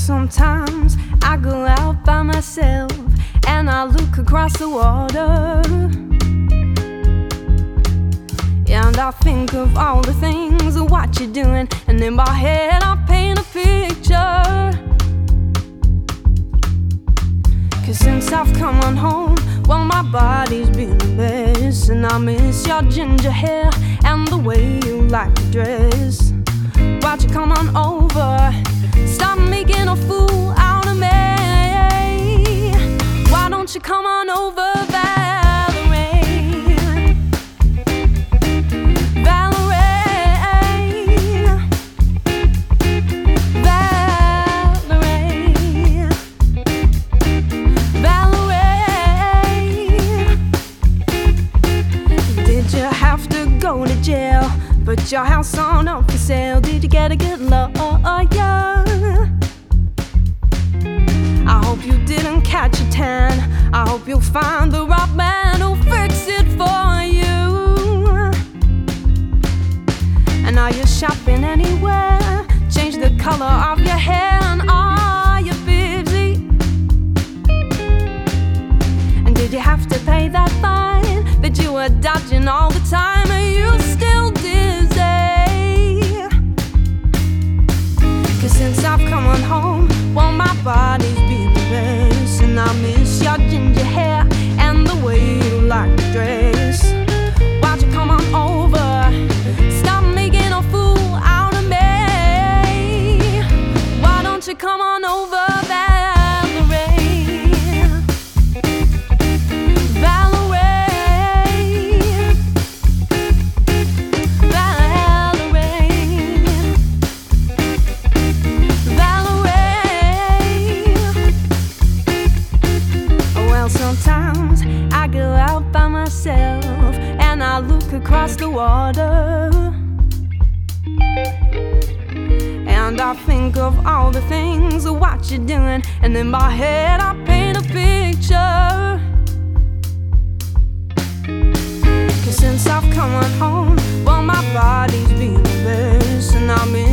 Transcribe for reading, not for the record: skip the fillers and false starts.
sometimes I go out by myself and I look across the water, and I think of all the things of what you're doing, and in my head I paint a picture. 'Cause since I've come on home, well, my body's been a mess, and I miss your ginger hair and the way you like to dress. Why'd you come on over? Stop making a fool out of me. Why don't you come on over, Valerie? Valerie, Valerie, Valerie. Did you have to go to jail? Put your house on up for sale. Did you get a good lawyer? I hope you didn't catch a tan. I hope you'll find the right man who'll fix it for you. And are you shopping anywhere? Change the color of your hair, and are you busy? And did you have to pay that fine that you were dodging all the time? Are you still dizzy? 'Cause since I've come on home, well, my body's been a mess, and I miss your ginger hair and the way you like to dress. Why'd you come on over? Stop making a fool out of me. Why don't you come on over, Valerie? Valerie, Valerie, Valerie. Sometimes I go out by myself and I look across the water, and I think of all the things of what you're doing, and in my head I paint a picture. 'Cause since I've come on home, well, my body's been a mess, and I'm in